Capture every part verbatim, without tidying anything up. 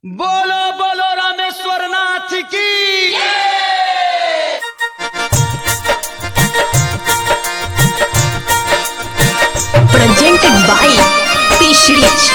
बोलो बोलो रामेश्वर नाथ की presented by Fish Rich.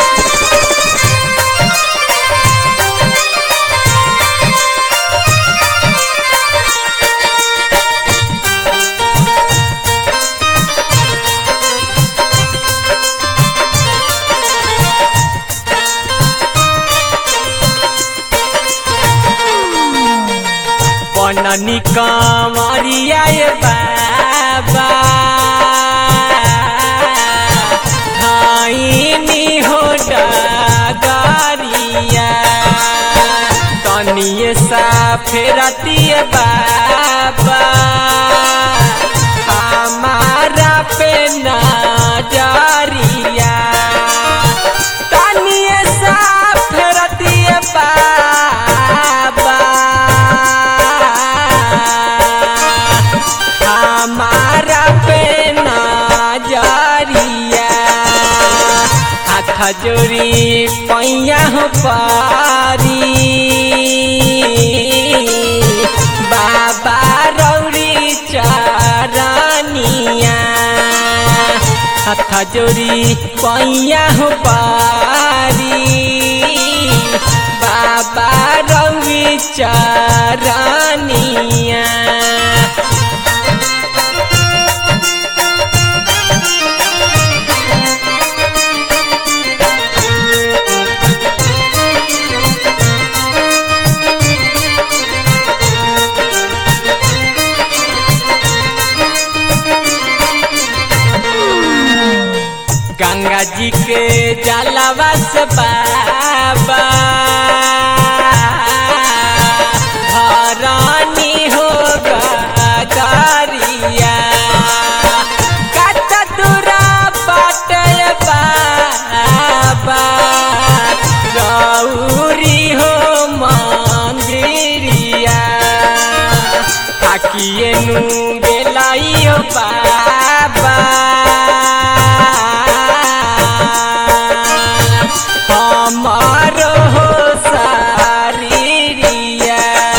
बननी कांवरिया ये बाबा धाइनी हो डगरिया तनिए सा फेरती बाबा हमारा पे नजरिया तनिए सा फेरती बाबा हमारा पे नजरिया हाथ जोड़ी पैया हो पारी बाबा रौरी चरनिया हाथ जोड़ी पैया हो पारी बाबा रौरी चरनिया गंगा जी के जलवा से बाबा धरानी हो गरिया कत दूरा बाटे बाबा गौरी हो मंदिरिया ताकिए नु गेलाई हो बाबा हमारो हो सारिया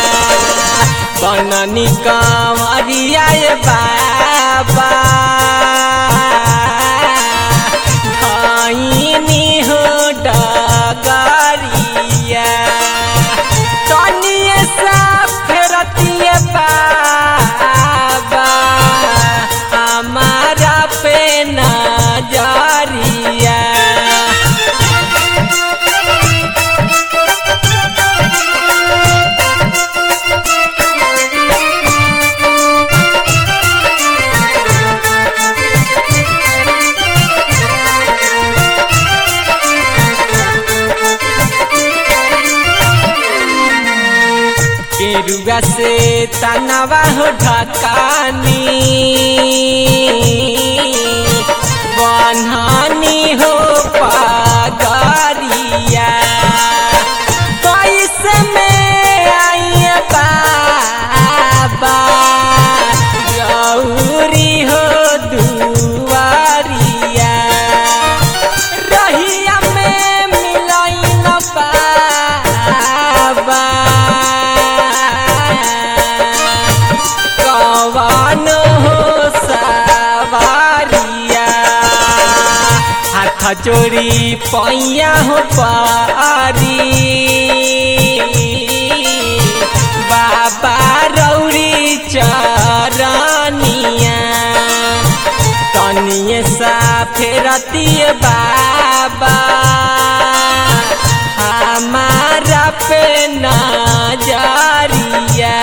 बननी कांवरिया ये बाबा धाइनी हो डगरिया तनिए सा फेरती बाबा हमारा पे नजरिया केरुआ से तनवा हो ढकानी बनहानी हो पगरिया कैसे में आई बाबा गौरी हो दुआरिया रहिया में मिलाई न बाबा कवन हो सवारिया हाथ जोड़ी पैया हो पारी बाबा रौरी चरनिया तनिए सा फेरती बाबा हमारा पे नजरिया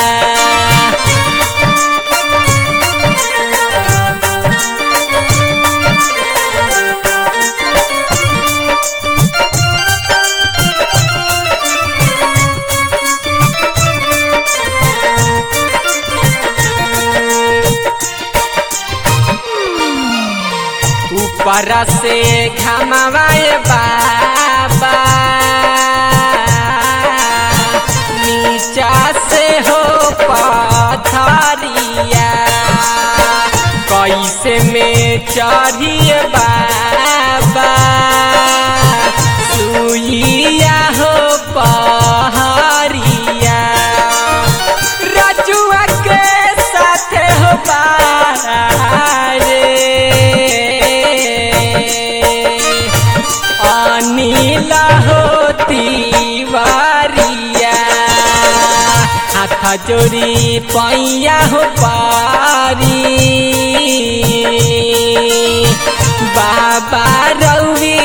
ऊपर से घमवाए बाबा नीचा से हो पथरिया कैसे में चढ़िए बाबा सुइया हो जोड़ी पैया हो पारी बाबा रउवी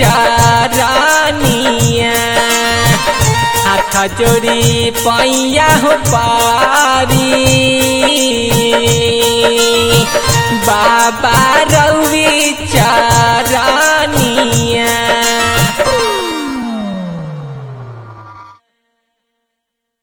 चरनिया हाथ जोड़ी पैया हो पारी